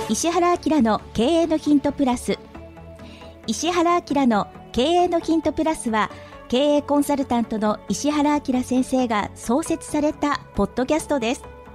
石原明の経営のヒントプラス。石原明の経営のヒントプラスは、経営コンサルタントの石原明先生が創設されたポッドキャストです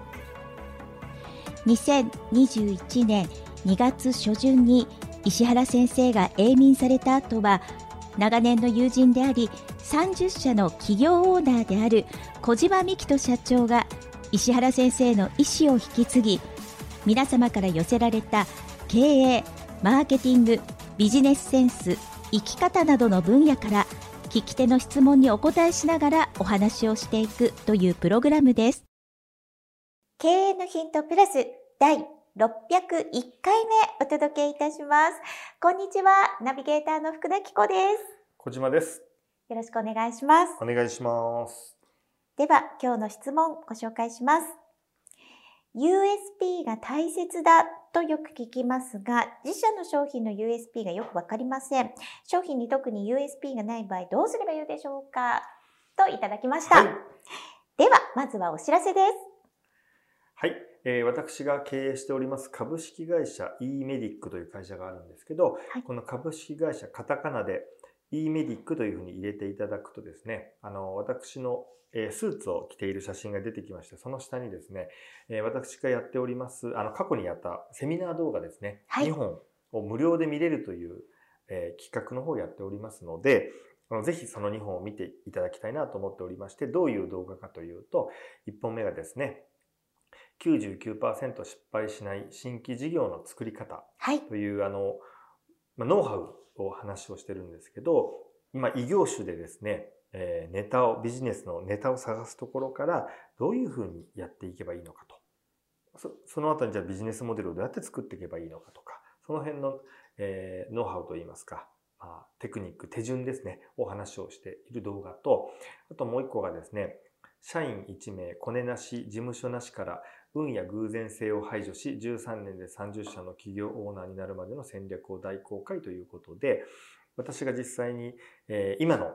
。2021年2月初旬に石原先生が永眠された後は、長年の友人であり30社の企業オーナーである小島幹人社長が石原先生の意思を引き継ぎ、皆様から寄せられた経営、マーケティング、ビジネスセンス、生き方などの分野から聞き手の質問にお答えしながらお話をしていくというプログラムです。経営のヒントプラス第601回目お届けいたします。こんにちは、ナビゲーターの福田紀子です。 小島です。 よろしくお願いします。 お願いします。 では今日の質問ご紹介します。USP が大切だとよく聞きますが、自社の商品の USP がよくわかりません。商品に特に USP がない場合どうすればよいでしょうか、といただきました。 はい、 ではまずはお知らせです。 はい、私が経営しております株式会社 E-MEDIC という会社があるんですけど、はい、この株式会社カタカナで E-MEDIC というふうに入れていただくとですね、私のスーツを着ている写真が出てきまして、その下にですね、私がやっております、過去にやったセミナー動画ですね、はい、2本を無料で見れるという、企画の方をやっておりますので、ぜひその2本を見ていただきたいなと思っておりまして、どういう動画かというと、1本目がですね、99% 失敗しない新規事業の作り方という、はい、ノウハウを話をしてるんですけど、今異業種でですね、ビジネスのネタを探すところからどういうふうにやっていけばいいのかと。その後にじゃあビジネスモデルをどうやって作っていけばいいのかとか、その辺の、ノウハウといいますか、テクニック、手順ですね、お話をしている動画と、あともう一個がですね、社員1名、コネなし、事務所なしから運や偶然性を排除し、13年で30社の企業オーナーになるまでの戦略を大公開ということで、私が実際に、今の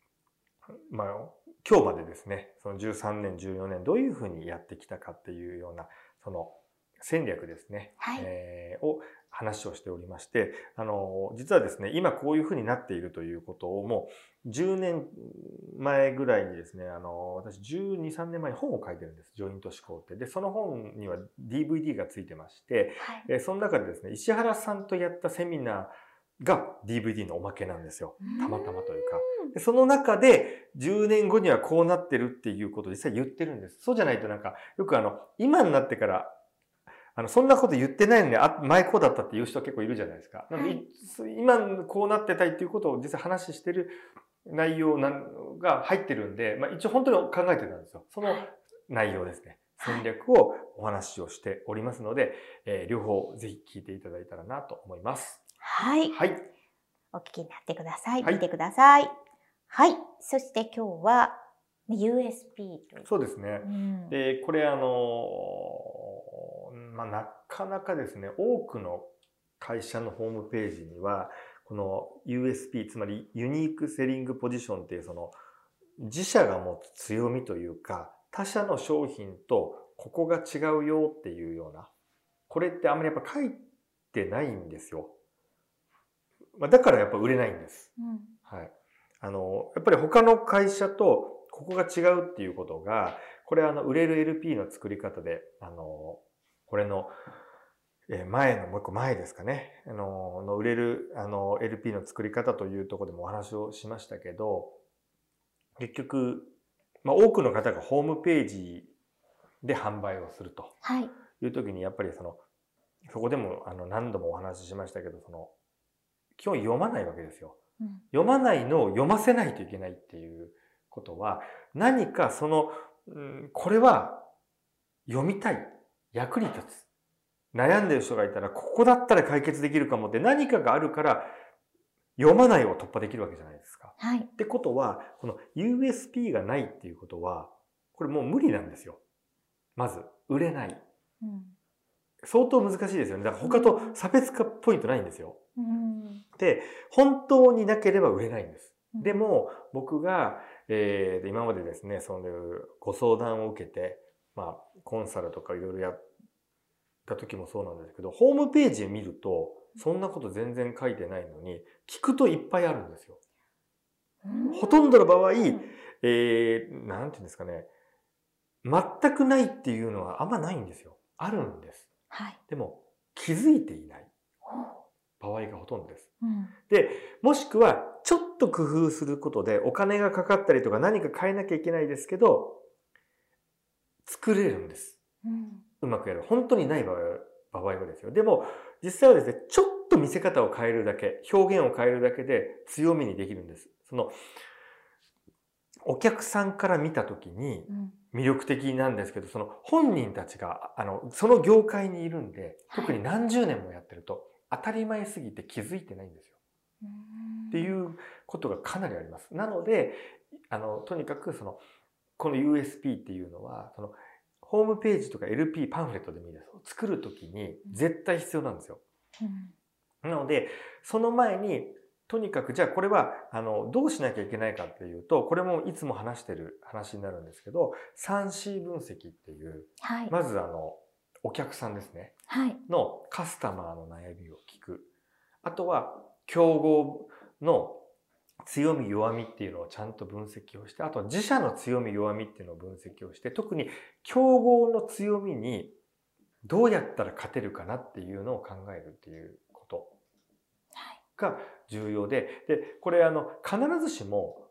今日までですね、その13年、14年、どういうふうにやってきたかっていうような、その戦略ですね、はい、を話をしておりまして、実はですね、今こういうふうになっているということをもう10年前ぐらいにですね、私12、3年前に本を書いてるんです。ジョイント思考って。で、その本には DVD がついてまして、はい、その中でですね、石原さんとやったセミナーが DVD のおまけなんですよ。たまたまというか。でその中で10年後にはこうなってるっていうことを実際言ってるんです。そうじゃないとなんか、よく今になってから、そんなこと言ってないので、前こうだったっていう人は結構いるじゃないですか。なので、はい、今こうなってたいっていうことを実際話してる内容が入ってるんで、一応本当に考えてたんですよ。その内容ですね。戦略をお話をしておりますので、両方ぜひ聞いていただいたらなと思います。 はい。 はい。 お聞きになってください。 はい、 見てください。はい。そして今日は USP という。 そうですね。で、これなかなかですね、多くの会社のホームページには、この USP、つまりユニークセリングポジションっていうその自社が持つ強みというか、他社の商品とここが違うよっていうような、これってあんまりやっぱ書いてないんですよ。だからやっぱ売れないんです。はい。やっぱり他の会社とここが違うっていうことが、これ売れる LP の作り方で、これの、もう一個前ですかね。売れる、LP の作り方というところでもお話をしましたけど、結局、多くの方がホームページで販売をするという時に、やっぱりそこでも何度もお話ししましたけど、基本読まないわけですよ。読まないのを読ませないといけないっていうことは、何かこれは読みたい、役に立つ。悩んでる人がいたら、ここだったら解決できるかもって何かがあるから、読まないを突破できるわけじゃないですか。 はい。 ってことは、この USP がないっていうことは、これもう無理なんですよ。まず、売れない。相当難しいですよね。だから他と差別化ポイントないんですよ。で、本当になければ売れないんです。でも、僕が、今までですね、そういうご相談を受けて、コンサルとかいろいろやった時もそうなんですけど、ホームページ見ると、そんなこと全然書いてないのに、聞くといっぱいあるんですよ。ほとんどの場合、なんていうんですかね、全くないっていうのはあんまないんですよ。あるんです。 はい。 でも、気づいていない場合がほとんどです。 うん。 で、もしくは、ちょっと工夫することでお金がかかったりとか何か変えなきゃいけないですけど、作れるんです。うまくやる。本当にない場合はですよ。でも、実際はですね、ちょっと見せ方を変えるだけ、表現を変えるだけで強みにできるんです。お客さんから見たときに魅力的なんですけど、本人たちが、その業界にいるんで、特に何十年もやってると、当たり前すぎて気づいてないんですよ。っていうことがかなりあります。なので、とにかくこの USP っていうのは、ホームページとか LP、パンフレットでもいいです。作るときに絶対必要なんですよ。なので、その前に、とにかく、じゃあこれは、どうしなきゃいけないかっていうと、これもいつも話してる話になるんですけど、3C 分析っていう、 はい、 まずお客さんですね。 はい、 のカスタマーの悩みを聞く。あとは、競合の強み弱みっていうのをちゃんと分析をして、あとは自社の強み弱みっていうのを分析をして、特に競合の強みにどうやったら勝てるかなっていうのを考えるっていうことが重要で、これ必ずしも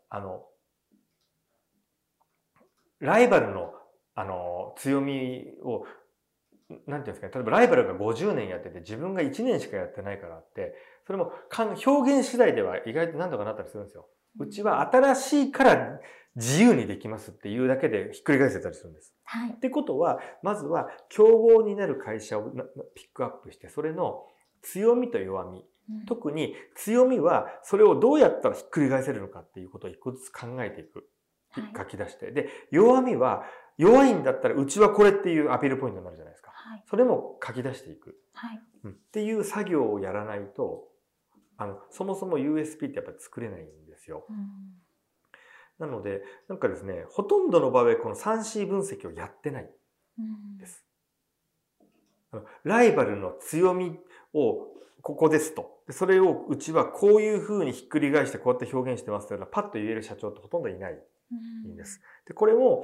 ライバルの強みをなんていうんですかね、例えばライバルが50年やってて自分が1年しかやってないからって、それも表現次第では意外と何とかなったりするんですよ。うちは新しいから自由にできますっていうだけでひっくり返せたりするんです。 はい。 ってことは、まずは競合になる会社をピックアップして、それの強みと弱み、特に強みはそれをどうやったらひっくり返せるのかっていうことを一個ずつ考えていく。書き出して。で、弱みは弱いんだったらうちはこれっていうアピールポイントになるじゃないですか。 はい、 それも書き出していく。 はい、 っていう作業をやらないと、そもそも USP ってやっぱり作れないんですよ。なので、なんかですね、ほとんどの場合この 3C 分析をやってないです。ライバルの強みをここですと。それをうちはこういう風にひっくり返してこうやって表現してますってパッと言える社長ってほとんどいないんです。で、これも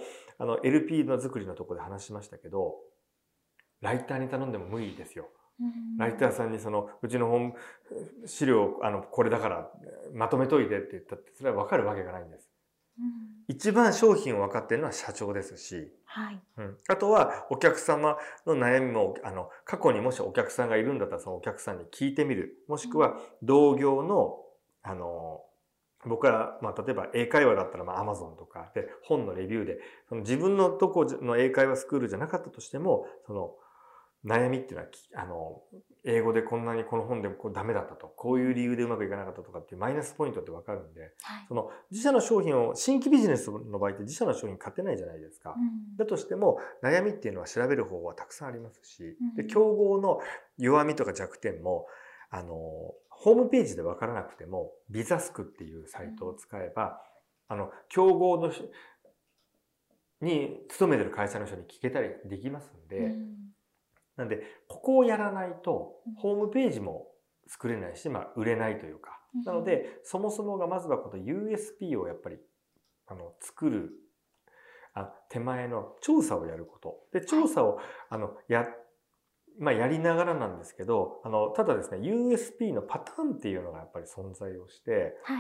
LP の作りのところで話しましたけど、ライターに頼んでも無理ですよ。ライターさんにうちの本資料これだからまとめといてって言ったってそれは分かるわけがないんです。一番商品を分かっているのは社長ですし、はい、あとはお客様の悩みも過去にもしお客さんがいるんだったらそのお客さんに聞いてみる。もしくは同業の僕は例えば英会話だったらAmazon とかで本のレビューで自分のとこの英会話スクールじゃなかったとしても悩みっていうのは英語でこんなにこの本でダメだったと、こういう理由でうまくいかなかったとかっていうマイナスポイントってわかるんで、はい、自社の商品を新規ビジネスの場合って自社の商品買ってないじゃないですか。だとしても悩みっていうのは調べる方法はたくさんありますし、で競合の弱みとか弱点もホームページでわからなくてもビザスクっていうサイトを使えば競合のに勤めてる会社の人に聞けたりできますんで、なんで、ここをやらないと、ホームページも作れないし、売れないというか。なので、そもそもがまずはこの USP をやっぱり、作る、手前の調査をやること。で、調査を、やりながらなんですけど、ただですね、USP のパターンっていうのがやっぱり存在をして、はい、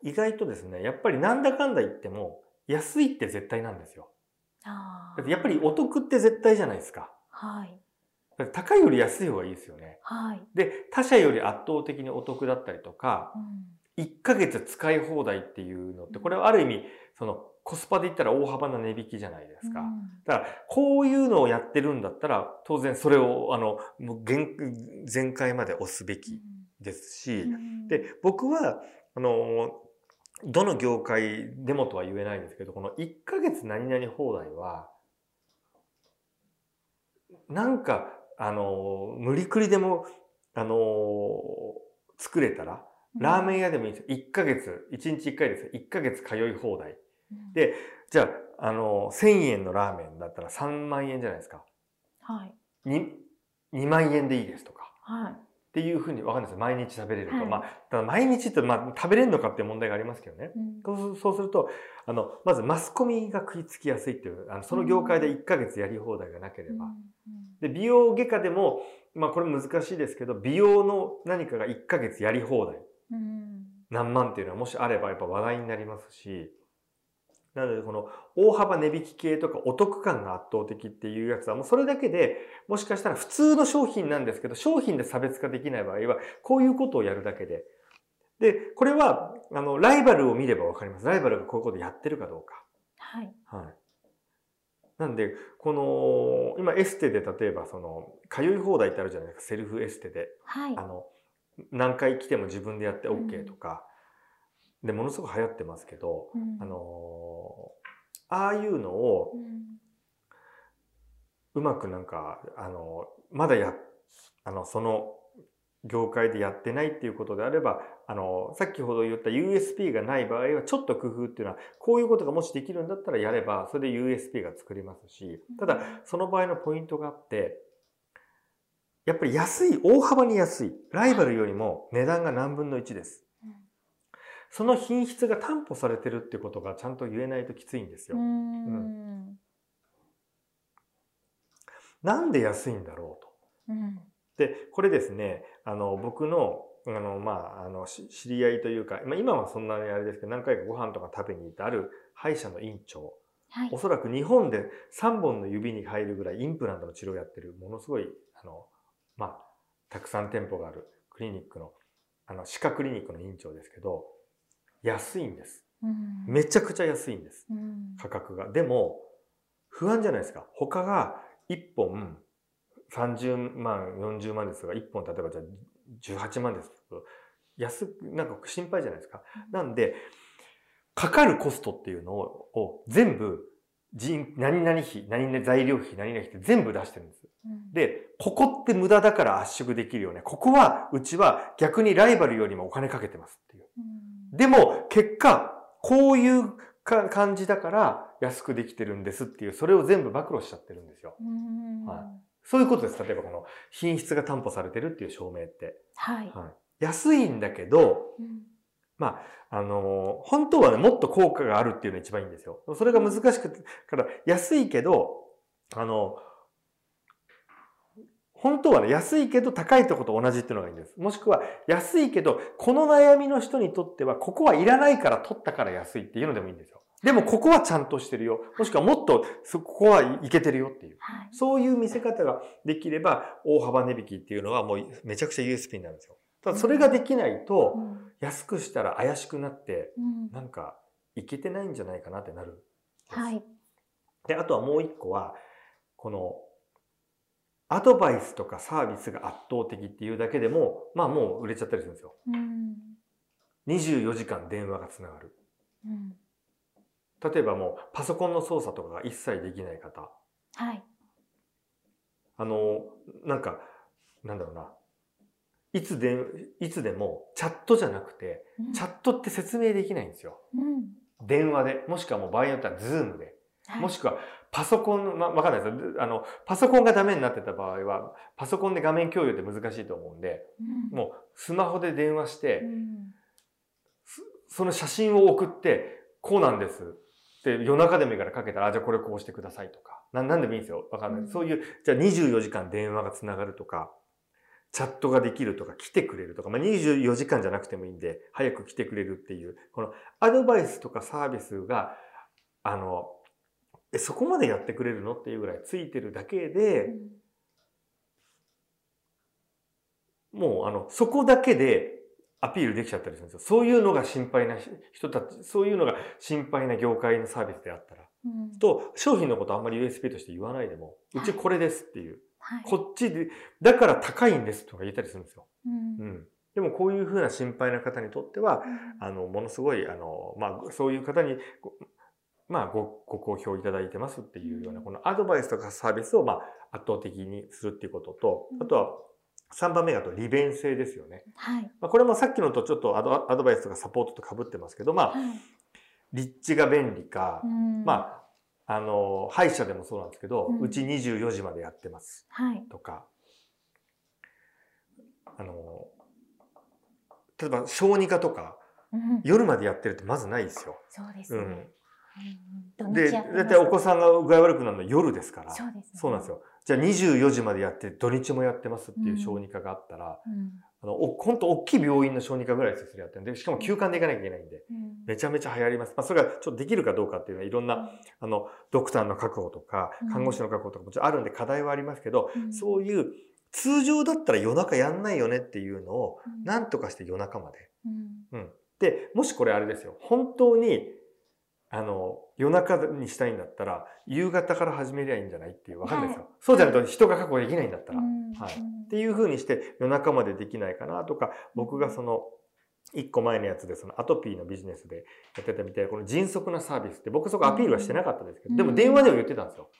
意外とですね、やっぱりなんだかんだ言っても、安いって絶対なんですよ。だってやっぱりお得って絶対じゃないですか。はい。だって高いより安い方がいいですよね。はい。で、他社より圧倒的にお得だったりとか、1ヶ月使い放題っていうのって、これはある意味、コスパで言ったら大幅な値引きじゃないですか。だから、こういうのをやってるんだったら、当然それを、もう全開まで押すべきですし、で、僕は、どの業界でもとは言えないんですけど、この1ヶ月何々放題は、なんか、無理くりでも、作れたら、ラーメン屋でもいいんですよ。1ヶ月、1日1回ですよ。1ヶ月通い放題。で、じゃあ、1000円のラーメンだったら3万円じゃないですか。 はい、 2万円でいいですとか。 はい。 っていうふうに分かんないです。毎日食べれると。 はい、 まあ、ただ毎日って、まあ、食べれるのかっていう問題がありますけどね。そうすると、まずマスコミが食いつきやすいっていう、その業界で1ヶ月やり放題がなければ。で、美容外科でも、まあこれ難しいですけど、美容の何かが1ヶ月やり放題。何万っていうのはもしあればやっぱ話題になりますし、なのでこの大幅値引き系とかお得感が圧倒的っていうやつはもうそれだけでもしかしたら普通の商品なんですけど、商品で差別化できない場合はこういうことをやるだけで。で、これはライバルを見ればわかります。ライバルがこういうことやってるかどうか。 はい。 はい。なんで、今エステで例えば通い放題ってあるじゃないですか。セルフエステで。 はい。 何回来ても自分でやって OK とか。で、ものすごく流行ってますけど、ああいうのを、うまくまだその業界でやってないっていうことであれば、さっきほど言った USP がない場合は、ちょっと工夫っていうのは、こういうことがもしできるんだったらやれば、それで USP が作れますし、ただ、その場合のポイントがあって、やっぱり大幅に安い。ライバルよりも値段が何分の1です。その品質が担保されてるってことがちゃんと言えないときついんですよ。なんで安いんだろうと。で、これですね、僕の、知り合いというか、今はそんなにあれですけど、何回かご飯とか食べに行ってある歯医者の院長。はい、おそらく日本で3本の指に入るぐらいインプラントの治療をやってる、ものすごい、たくさん店舗があるクリニックの、歯科クリニックの院長ですけど、安いんです。めちゃくちゃ安いんです。価格が。でも、不安じゃないですか。他が1本30万、40万ですが、1本例えばじゃあ18万ですと、なんか心配じゃないですか。なんで、かかるコストっていうのを全部、何々費、何々材料費、何々費って全部出してるんです。で、ここって無駄だから圧縮できるよね。ここは、うちは逆にライバルよりもお金かけてますっていう。でも、結果、こういう感じだから安くできてるんですっていう、それを全部暴露しちゃってるんですよ。はい、そういうことです。例えばこの品質が担保されてるっていう証明って。はい。はい、安いんだけど、本当はね、もっと効果があるっていうのが一番いいんですよ。それが難しくて、から安いけど、本当はね、安いけど高いところと同じっていうのがいいんです。もしくは、安いけど、この悩みの人にとっては、ここはいらないから取ったから安いっていうのでもいいんですよ。でも、ここはちゃんとしてるよ。もしくはもっと、ここはいけてるよっていう。はい、そういう見せ方ができれば、大幅値引きっていうのはもうめちゃくちゃ USP になるんですよ。ただ、それができないと、安くしたら怪しくなって、なんか、いけてないんじゃないかなってなる。はい。で、あとはもう一個は、この、アドバイスとかサービスが圧倒的っていうだけでも、もう売れちゃったりするんですよ。24時間電話がつながる。例えばもうパソコンの操作とかが一切できない方。はい。なんだろうな。いつでもチャットじゃなくて、チャットって説明できないんですよ。電話で、もしくはもう場合によってはズームで。もしくはパソコン、わかんないです。パソコンがダメになってた場合は、パソコンで画面共有って難しいと思うんで、もうスマホで電話して、その写真を送って、こうなんです。で、夜中でもいいからかけたら、じゃあこれこうしてくださいとか。なんでもいいんですよ。わかんない。そういう、じゃあ24時間電話がつながるとか、チャットができるとか、来てくれるとか、24時間じゃなくてもいいんで、早く来てくれるっていう、このアドバイスとかサービスが、そこまでやってくれるのっていうぐらいついてるだけで、もうそこだけでアピールできちゃったりするんですよ。そういうのが心配な人たち、そういうのが心配な業界のサービスであったら。と、商品のことあんまり USP として言わないでも、うちこれですっていう。こっちで、だから高いんですとか言ったりするんですよ。でもこういうふうな心配な方にとっては、ものすごい、そういう方に、ご好評いただいてますっていうような、このアドバイスとかサービスを圧倒的にするっていうことと、あとは3番目が利便性ですよね。はい。これもさっきのとちょっとアドバイスとかサポートと被ってますけど、立地が便利か、 歯医者でもそうなんですけど、うち24時までやってます。とか、例えば小児科とか、夜までやってるってまずないですよ。 そうですね。 で、だいたいお子さんが具合悪くなるのは夜ですから。そうなんですよ。じゃあ24時までやって土日もやってますっていう小児科があったら、本当大きい病院の小児科ぐらいですよ、やってるんで、しかも休館で行かなきゃいけないんで、めちゃめちゃ流行ります。それがちょっとできるかどうかっていうのは、いろんな、ドクターの確保とか、看護師の確保とかもちろんあるんで課題はありますけど、そういう通常だったら夜中やんないよねっていうのを、なんとかして夜中まで。で、もしこれあれですよ、本当に、夜中にしたいんだったら、夕方から始めりゃいいんじゃないっていう、わかんないですよ。そうじゃないと人が確保できないんだったら。っていう風にして夜中までできないかなとか、僕が1個前のやつでアトピーのビジネスでやってたみたいな、この迅速なサービスって僕そこアピールはしてなかったですけど、でも電話では言ってたんですよ。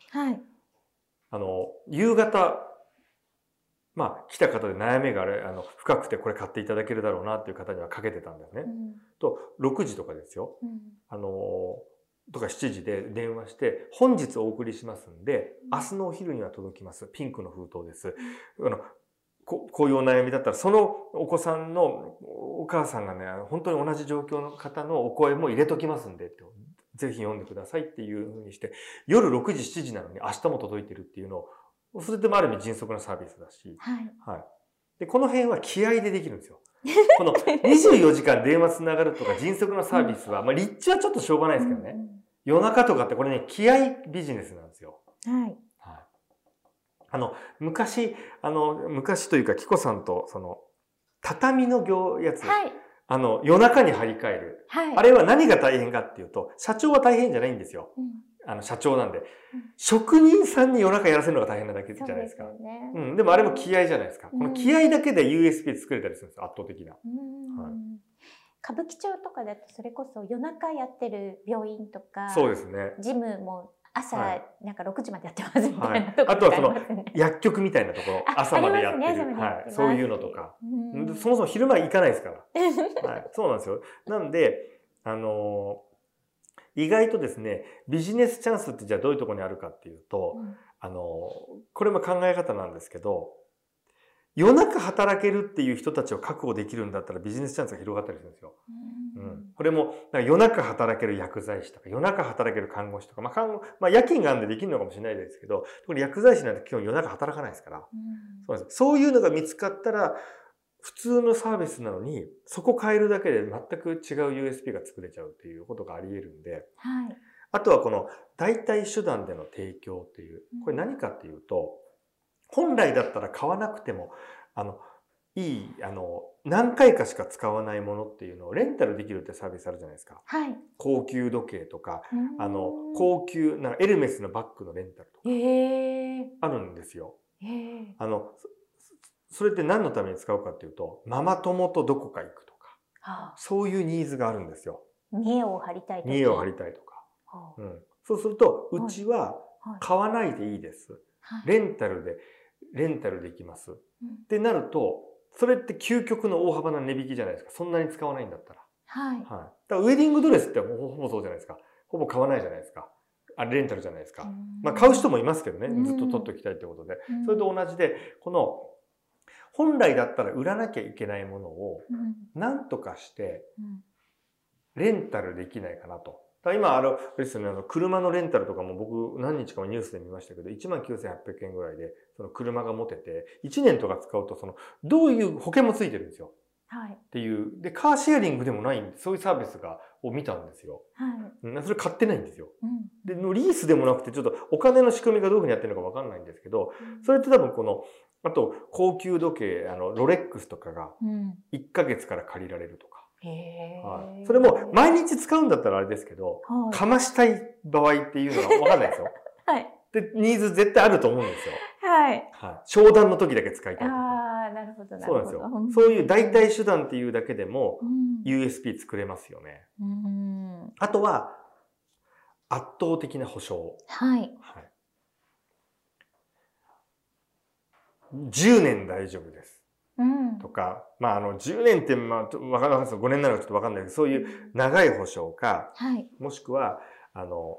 夕方、来た方で悩みがある、深くてこれ買っていただけるだろうなっていう方にはかけてたんですね。と、6時とかですよ。とか7時で電話して、本日お送りしますんで、明日のお昼には届きます。ピンクの封筒です。こういうお悩みだったら、そのお子さんのお母さんがね、本当に同じ状況の方のお声も入れときますんで、ぜひ読んでくださいっていうふうにして、夜6時、7時なのに明日も届いてるっていうのを、それでもある意味迅速なサービスだし、で、この辺は気合でできるんですよ。この24時間電話つながるとか迅速なサービスは、立地はちょっとしょうがないですけどね。夜中とかってこれね、気合ビジネスなんですよ。昔というか、キコさんと、畳のやつ、夜中に張り替える。あれは何が大変かっていうと、社長は大変じゃないんですよ。社長なんで。職人さんに夜中やらせるのが大変なだけじゃないですか。でもあれも気合じゃないですか。この気合だけで USB 作れたりするんですよ、圧倒的な。 歌舞伎町とかだとそれこそ夜中やってる病院とか、 そうですね。 ジムも朝なんか6時までやってますみたいなところ、 あとは薬局みたいなところ、朝までやってる。そういうのとか。そもそも昼間行かないですから。そうなんですよ。なんで、意外とですね、ビジネスチャンスってじゃあどういうところにあるかっていうと、これも考え方なんですけど、夜中働けるっていう人たちを確保できるんだったらビジネスチャンスが広がったりするんですよ。これも夜中働ける薬剤師とか夜中働ける看護師とか、夜勤があるんでできるのかもしれないですけど、特に薬剤師なんて基本夜中働かないですから、そういうのが見つかったら普通のサービスなのにそこ変えるだけで全く違う USP が作れちゃうっていうことがあり得るんで、あとはこの代替手段での提供っていう、これ何かっていうと、本来だったら買わなくても、何回かしか使わないものっていうのをレンタルできるってサービスあるじゃないですか。高級時計とか、高級、エルメスのバッグのレンタルとか、あるんですよ。それって何のために使うかっていうと、ママ友とどこか行くとか、そういうニーズがあるんですよ。 見栄を張りたいとか。 見栄を張りたいとか。そうすると、うちは買わないでいいです。レンタルできます。ってなると、それって究極の大幅な値引きじゃないですか。そんなに使わないんだったら。だからウェディングドレスってほぼそうじゃないですか。ほぼ買わないじゃないですか。レンタルじゃないですか。買う人もいますけどね。ずっと取っておきたいってことで。それと同じで、本来だったら売らなきゃいけないものを、何とかして、レンタルできないかなと。今、ですね、車のレンタルとかも僕何日かもニュースで見ましたけど、19,800円ぐらいで、車が持てて、1年とか使うと、どういう保険もついてるんですよ。っていう。で、カーシェアリングでもないんで、そういうサービスを見たんですよ。それ買ってないんですよ。で、リースでもなくて、ちょっとお金の仕組みがどういうふうにやってるのかわかんないんですけど、それって多分あと、高級時計、ロレックスとかが、1ヶ月から借りられるとか。それも毎日使うんだったらあれですけど、かましたい場合っていうのは分かんないですよ。で、ニーズ絶対あると思うんですよ。商談の時だけ使いたいとか。 なるほど、 そうなんですよ。そういう代替手段っていうだけでも USP 作れますよね。あとは、圧倒的な保証。10年大丈夫です。とか、10年って、わかんないです。5年なのかちょっとわかんないけど、そういう長い保証か、もしくは、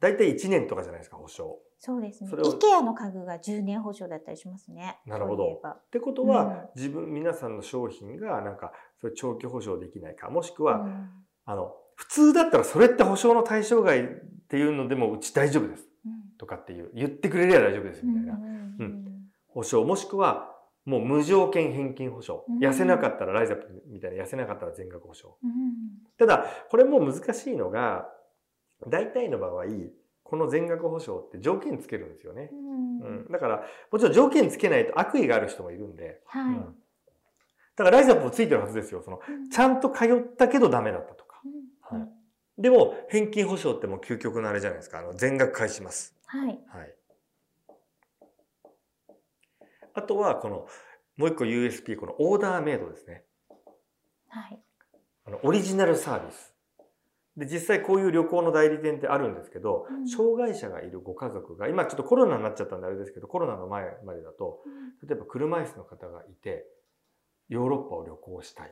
大体1年とかじゃないですか、保証。 そうですね。 それを IKEA の家具が10年保証だったりしますね。 なるほど。 そういえばってことは、皆さんの商品がなんかそれ長期保証できないか、もしくは、普通だったらそれって保証の対象外っていうのでもうち大丈夫ですとかっていう言ってくれれば大丈夫ですみたいな、保証、もしくはもう無条件返金保証、痩せなかったらライザップみたいな痩せなかったら全額保証、ただこれも難しいのが、大体の場合この全額保証って条件つけるんですよね。だからもちろん条件つけないと悪意がある人もいるんで、だからライザップもついてるはずですよ。ちゃんと通ったけどダメだったとか。でも返金保証ってもう究極のあれじゃないですか。全額返します。あとはもう一個 USP、 このオーダーメイドですね。オリジナルサービス。で、実際こういう旅行の代理店ってあるんですけど、障害者がいるご家族が、今ちょっとコロナになっちゃったんであれですけど、コロナの前までだと、例えば車椅子の方がいて、ヨーロッパを旅行したい。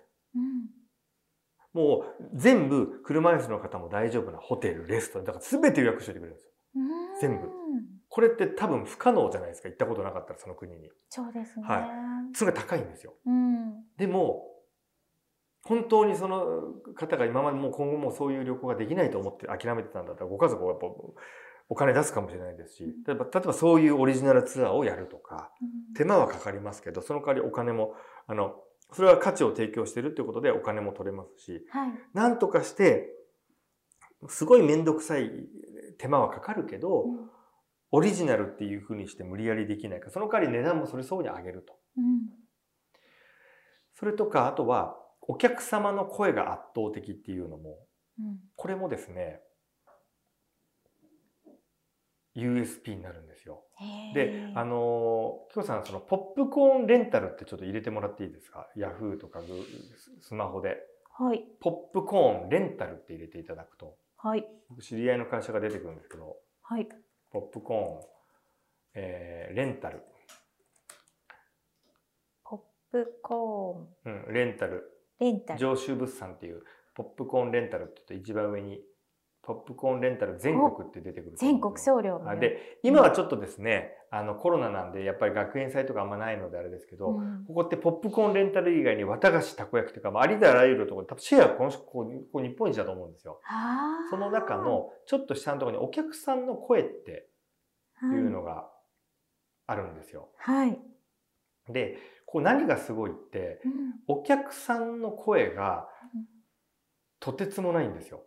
もう全部車椅子の方も大丈夫なホテル、レストラン、だから全て予約しておいてくれるんですよ。全部。これって多分不可能じゃないですか。行ったことなかったらその国に。 そうですね。 それが高いんですよ。でも、本当にその方が今までもう今後もそういう旅行ができないと思って諦めてたんだったら、ご家族はやっぱお金出すかもしれないですし、例えばそういうオリジナルツアーをやるとか、手間はかかりますけど、その代わりお金も、それは価値を提供してるっていうことでお金も取れますし、なんとかして、すごいめんどくさい手間はかかるけど、オリジナルっていうふうにして無理やりできないか、その代わり値段もそれ相応に上げると。それとか、あとは、お客様の声が圧倒的っていうのも、これもですね、USP になるんですよ。で、きょうさん、ポップコーンレンタルってちょっと入れてもらっていいですか？ Yahoo とかスマホで。ポップコーンレンタルって入れていただくと。知り合いの会社が出てくるんですけど、ポップコーン、レンタル。 ポップコーン。 レンタル。上州物産っていうポップコーンレンタルって言うと一番上にポップコーンレンタル全国って出てくる。 全国送料で、今はちょっとですね、コロナなんでやっぱり学園祭とかあんまないのであれですけど、ここってポップコーンレンタル以外に綿菓子、たこ焼きとか、ありとあらゆるところ、多分シェアここ日本一だと思うんですよ。その中のちょっと下のところにお客さんの声っていうのがあるんですよ。で、何がすごいって、お客さんの声がとてつもないんですよ。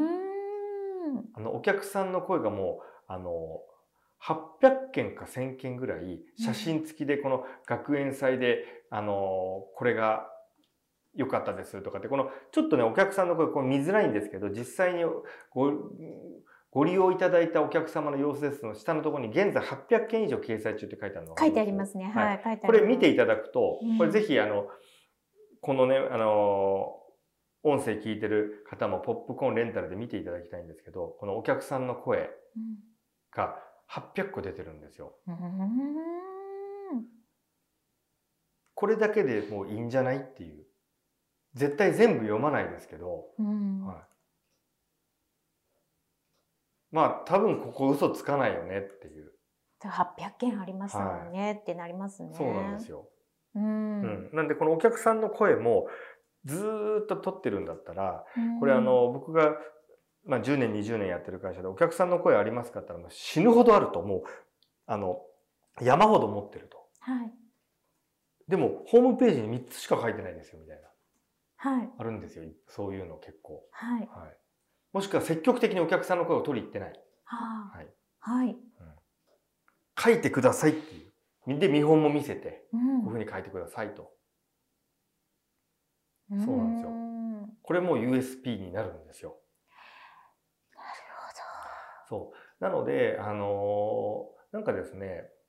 お客さんの声がもう800件か1000件ぐらい写真付きで、この学園祭でこれが良かったですとかって、ちょっとねお客さんの声見づらいんですけど、実際にご利用いただいたお客様の様子ですの下のところに現在800件以上掲載中って書いてあるのが書いてありますね。 これ見ていただくと、これぜひこのね音声聞いてる方もポップコーンレンタルで見ていただきたいんですけど、このお客さんの声が800個出てるんですよ。これだけでもういいんじゃないっていう。絶対全部読まないですけど、多分ここ嘘つかないよねっていう。 800件ありますもんねってなりますね。 そうなんですよ。なんでこのお客さんの声もずーっと取ってるんだったら、これ僕が10年20年やってる会社でお客さんの声ありますかって言ったら死ぬほどあると、もう山ほど持ってると。でもホームページに3つしか書いてないんですよみたいな。あるんですよ。そういうの結構。もしくは積極的にお客さんの声を取り入ってない。書いてくださいっていう。で見本も見せて、こういうふうに書いてくださいと。そうなんですよ。これも USP になるんですよ。 なるほど。そう。なので、なんかですね、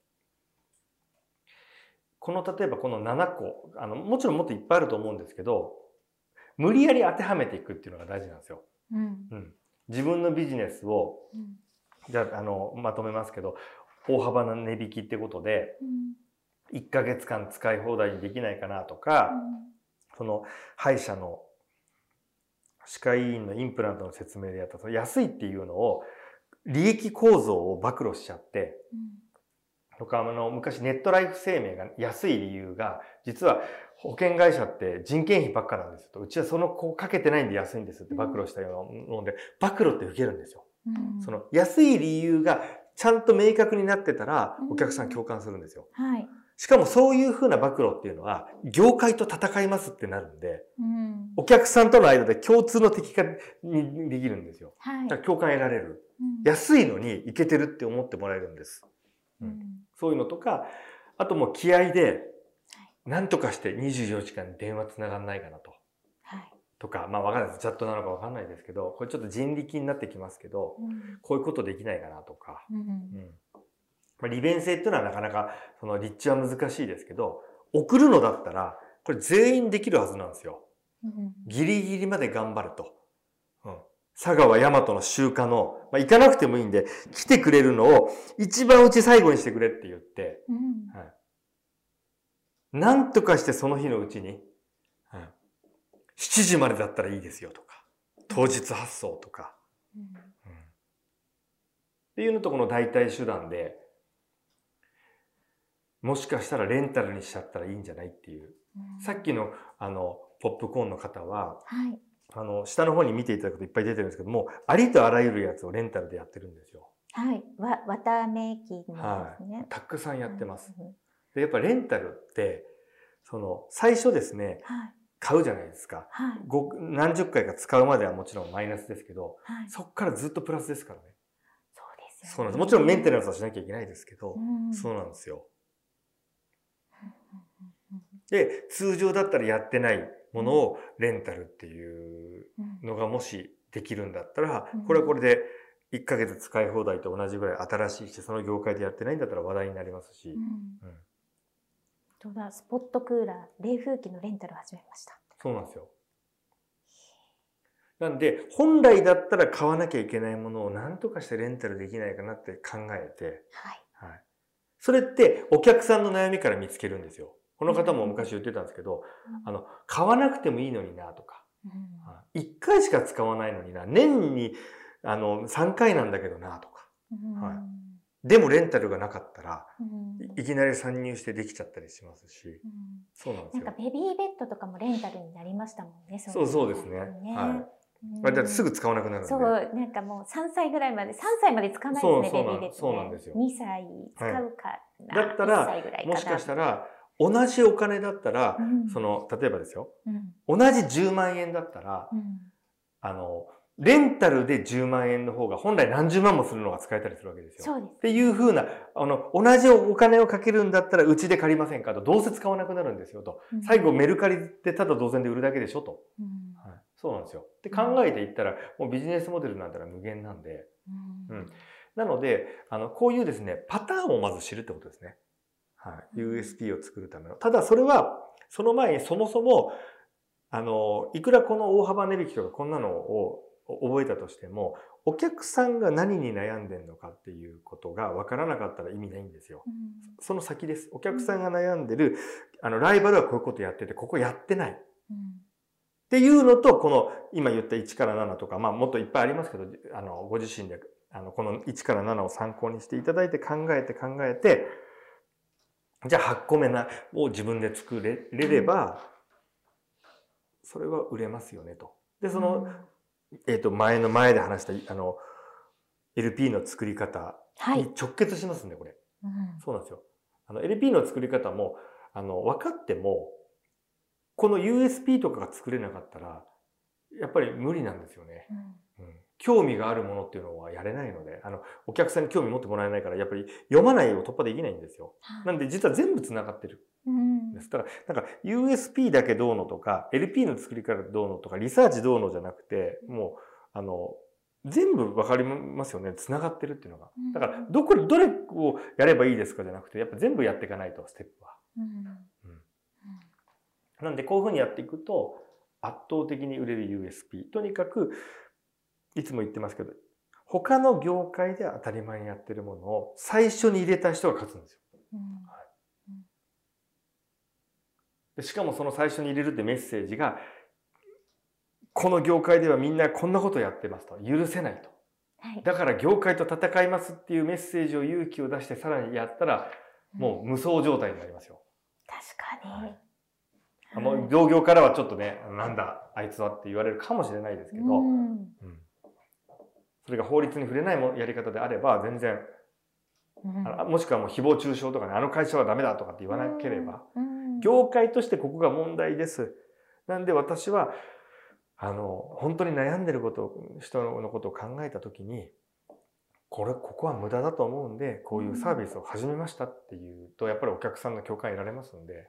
例えばこの7個、もちろんもっといっぱいあると思うんですけど、無理やり当てはめていくっていうのが大事なんですよ。自分のビジネスを、じゃあ、まとめますけど、大幅な値引きってことで、1ヶ月間使い放題にできないかなとか、その歯医者の歯科医院のインプラントの説明でやった安いっていうのを利益構造を暴露しちゃって、とか、昔ネットライフ生命が安い理由が、実は保険会社って人件費ばっかなんですと。うちはその子かけてないんで安いんですって暴露したようなので、暴露って受けるんですよ。その安い理由がちゃんと明確になってたら、お客さん共感するんですよ。しかもそういうふうな暴露っていうのは、業界と戦いますってなるんで、お客さんとの間で共通の敵化にできるんですよ。だから共感得られる。安いのにいけてるって思ってもらえるんです。そういうのとか、あともう気合で、何とかして24時間電話つながんないかなと。とか、まあわかんないです。チャットなのかわかんないですけど、これちょっと人力になってきますけど、こういうことできないかなとか。利便性っていうのはなかなか、その立地は難しいですけど、送るのだったら、これ全員できるはずなんですよ。ギリギリまで頑張ると。佐川大和の集荷の、行かなくてもいいんで、来てくれるのを一番うち最後にしてくれって言って、なんとかしてその日のうちに、7時までだったらいいですよとか、当日発送とか、っていうのとこの代替手段で、もしかしたらレンタルにしちゃったらいいんじゃないっていう。さっきのポップコーンの方は、下の方に見ていただくといっぱい出てるんですけども、ありとあらゆるやつをレンタルでやってるんですよ。 綿めきですね。 たくさんやってます。で、やっぱレンタルって、最初ですね、買うじゃないですか。何十回か使うまではもちろんマイナスですけど、そこからずっとプラスですからね。そうなんです。もちろんメンテナンスはしなきゃいけないですけど、そうなんですよ。で、通常だったらやってないものをレンタルっていうのがもしできるんだったら、これはこれで1ヶ月使い放題と同じぐらい新しいし、その業界でやってないんだったら話題になりますし。 スポットクーラー、冷風機のレンタルを始めました。 そうなんですよ。なんで、本来だったら買わなきゃいけないものを何とかしてレンタルできないかなって考えて、それってお客さんの悩みから見つけるんですよ。この方も昔言ってたんですけど、買わなくてもいいのになとか、1回しか使わないのにな、年に3回なんだけどなとか、でもレンタルがなかったら、いきなり参入してできちゃったりしますし、そうなんですよ。 なんかベビーベッドとかもレンタルになりましたもんね。 そうですね。だってすぐ使わなくなるんで。 なんかもう3歳ぐらいまで、3歳まで使わないですね、ベビーベッド。 そうなんですよ。 2歳使うかな。 だったら、もしかしたら、同じお金だったら、例えばですよ、同じ10万円だったら、レンタルで10万円の方が本来何十万もするのが使えたりするわけですよ。っていう風な、同じお金をかけるんだったらうちで借りませんかと、どうせ使わなくなるんですよと。最後メルカリでただ同然で売るだけでしょと。そうなんですよ。って考えていったら、もうビジネスモデルなんてのは無限なんで。なので、こういうですね、パターンをまず知るってことですね。USP を作るための。ただそれは、その前にそもそも、いくらこの大幅値引きとかこんなのを覚えたとしても、お客さんが何に悩んでるのかっていうことが分からなかったら意味ないんですよ。その先です。お客さんが悩んでる、ライバルはこういうことやってて、ここやってない。っていうのと、この今言った1から7とか、もっといっぱいありますけど、ご自身で、この1から7を参考にしていただいて考えて、じゃあ8個目を自分で作れれば、それは売れますよねと。で、前で話した、LP の作り方に直結しますね、これ。そうなんですよ。LP の作り方も、分かっても、この USP とかが作れなかったら、やっぱり無理なんですよね。興味があるものっていうのはやれないので、お客さんに興味持ってもらえないから、やっぱり読まないを突破できないんですよ。なんで実は全部繋がってるんです。だから、なんか USP だけどうのとか、LP の作り方どうのとか、リサーチどうのじゃなくて、もう、全部わかりますよね。繋がってるっていうのが。だから、どれをやればいいですかじゃなくて、やっぱ全部やっていかないと、ステップは。なんで、こういうふうにやっていくと、圧倒的に売れる USP。とにかく、いつも言ってますけど、他の業界で当たり前にやってるものを最初に入れた人が勝つんですよ。でしかもその最初に入れるってメッセージが、この業界ではみんなこんなことやってますと。許せないと。 だから業界と戦いますっていうメッセージを勇気を出してさらにやったら、もう無双状態になりますよ。 確かに。 もう同業からはちょっとね、なんだあいつはって言われるかもしれないですけど、それが法律に触れないやり方であれば全然、もしくはもう誹謗中傷とかね、あの会社はダメだとかって言わなければ、業界としてここが問題です。なんで私は本当に悩んでる人のことを考えたときに、ここは無駄だと思うんで、こういうサービスを始めましたっていうと、やっぱりお客さんの共感得られますんで、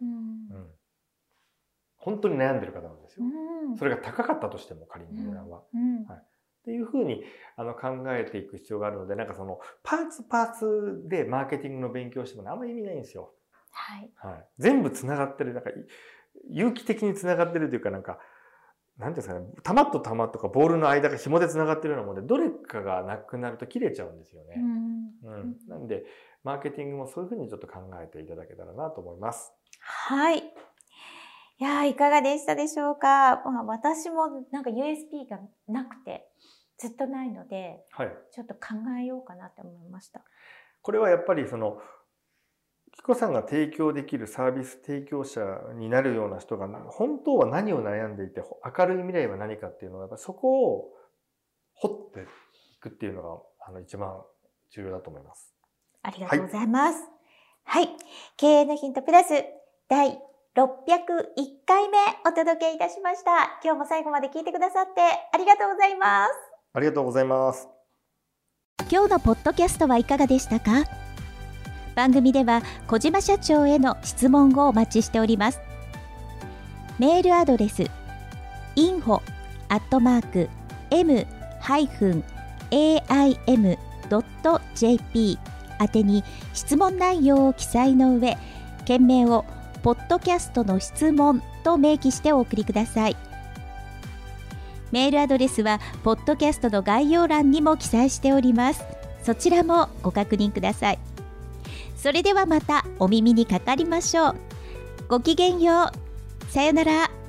本当に悩んでる方なんですよ。それが高かったとしても、仮に値段は。っていうふうに考えていく必要があるので、なんかそのパーツでマーケティングの勉強してもあんまり意味ないんですよ。全部つながってる、なんか有機的につながってるというか、なんていうんですかね、玉と玉とかボールの間が紐でつながってるようなもので、どれかがなくなると切れちゃうんですよね。なんで、マーケティングもそういうふうにちょっと考えていただけたらなと思います。 はい。いや、いかがでしたでしょうか。私もなんか USP がなくて、ずっとないので、ちょっと考えようかなって思いました。 これはやっぱりキコさんが提供できるサービス提供者になるような人が本当は何を悩んでいて、明るい未来は何かっていうのは、やっぱそこを掘っていくっていうのが一番重要だと思います。 ありがとうございます。はい。経営のヒントプラス第601回目お届けいたしました。今日も最後まで聞いてくださってありがとうございます。 ありがとうございます。 今日のポッドキャストはいかがでしたか？番組では小島社長への質問をお待ちしております。メールアドレス info@m-aim.jp 宛てに質問内容を記載の上、件名をポッドキャストの質問と明記してお送りください。メールアドレスはポッドキャストの概要欄にも記載しております。そちらもご確認ください。それではまたお耳にかかりましょう。ごきげんよう。さよなら。